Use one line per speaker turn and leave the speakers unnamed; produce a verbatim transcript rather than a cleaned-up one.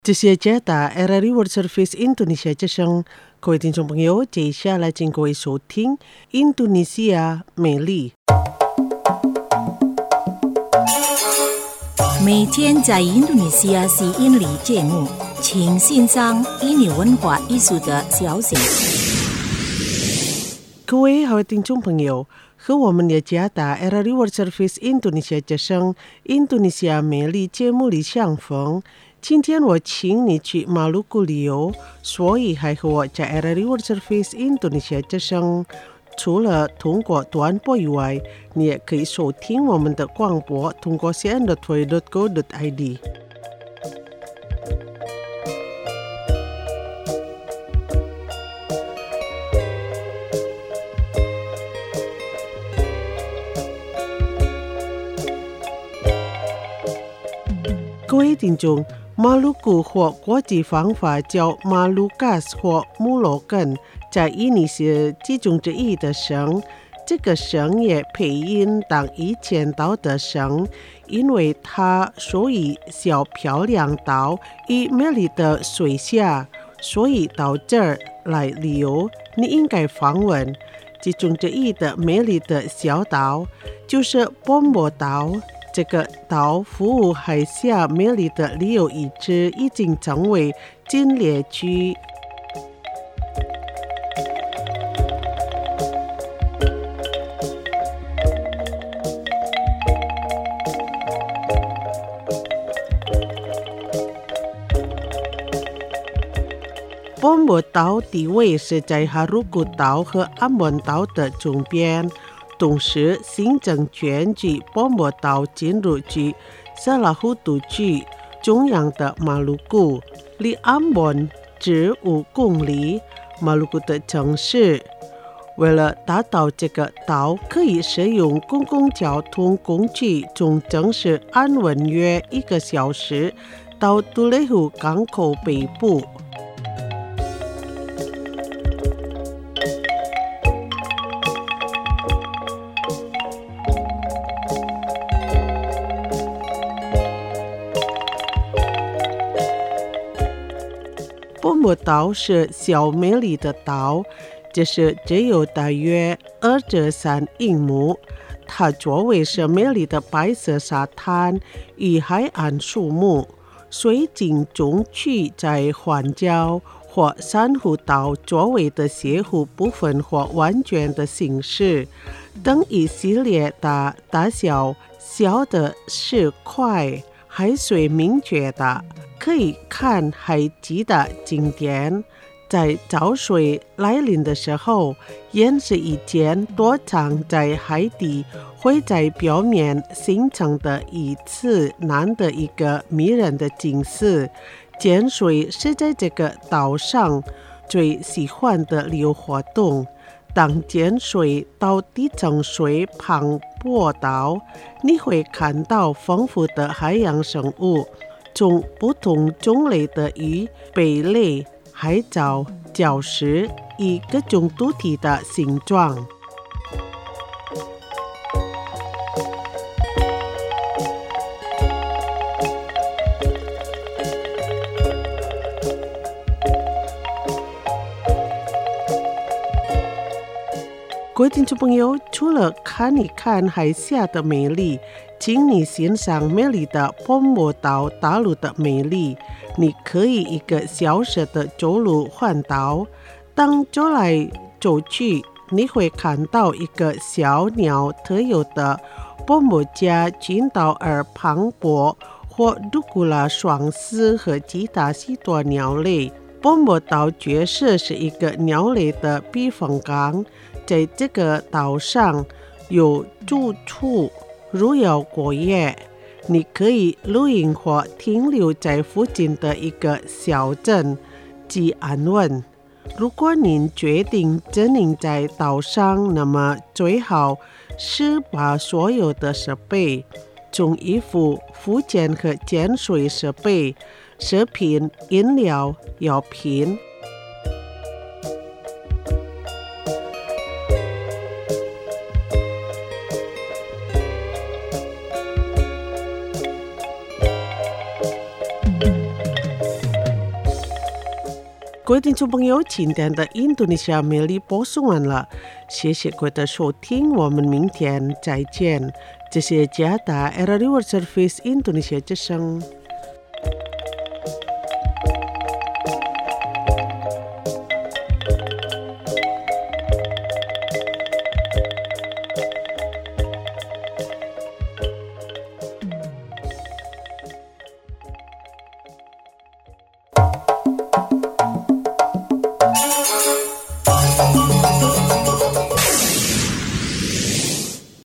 这些接打 R R I World Service Indonesia 之声，各位听众朋友，接下来请各位收听印度尼西亚美丽。
每天在印度尼西亚是印尼节目，请欣赏印尼文化艺术的消息。
各位好，听众朋友，和我们的接打 R R I World Service Indonesia 之声印度尼西亚美丽节目里相逢。今天我请你去马鲁古旅游，所以还和我在 R R I World Service Indonesia 之声。除了通过短波以外，你也可以收听我们的广播，通过 c n dot v o i dot co dot i d。各位听众，马鲁古或国际方法叫马鲁加斯或穆罗根，在印尼是其中之一的省。这个省也配音当以前岛的省，因为它属于小漂亮岛与美丽的水下，所以到这儿来旅游，你应该访问。其中之一的美丽的小岛就是波莫岛。这个岛服务海峡美丽的旅游遗址已经成为禁猎区。波莫岛地位是在哈鲁古岛和阿蒙岛的中边。同时，行政权及波莫岛进入至萨拉胡杜区中央的马鲁古，离阿蒙只五公里。马鲁古的城市为了达到这个岛，可以使用公共交通工具，从城市安稳约一个小时到杜雷湖港口北部。波莫岛是小美丽的岛，这是只有大约二十三英亩。它周围是美丽的白色沙滩与海岸树木，水景中区在环礁或珊瑚岛周围的斜湖部分或完全的形式，等一系列的大小小的石块，海水明确的。可以看海基的景点，在潮水来临的时候，岩石以前躲藏在海底，会在表面形成的一次难得一个迷人的景色。潜水是在这个岛上最喜欢的旅游活动。当潜水到底层水旁泊岛，你会看到丰富的海洋生物。从不同种类的鱼、贝类、海藻、礁石以各种独特的形状。各位听众朋友，除了看一看海峡的美丽，请你欣赏美丽的波莫岛大陆的美丽。你可以一个小时的走路环岛，当走来走去，你会看到一个小鸟特有的波莫加群岛而磅礴或杜古拉双丝和其他许多鸟类。波莫岛确实是一个鸟类的避风港，在这个岛上有住处，如有过夜，你可以露营或停留在附近的一个小镇，既安稳。如果您决定经营在岛上，那么最好是把所有的设备，从衣服、浮潜和潜水设备、食品、饮料、药品。 各位听众朋友，今天的印度尼西亚魅力播送完了，谢谢各位的收听，我们明天再见。这是加达 R R World Service 印度尼西亚之声。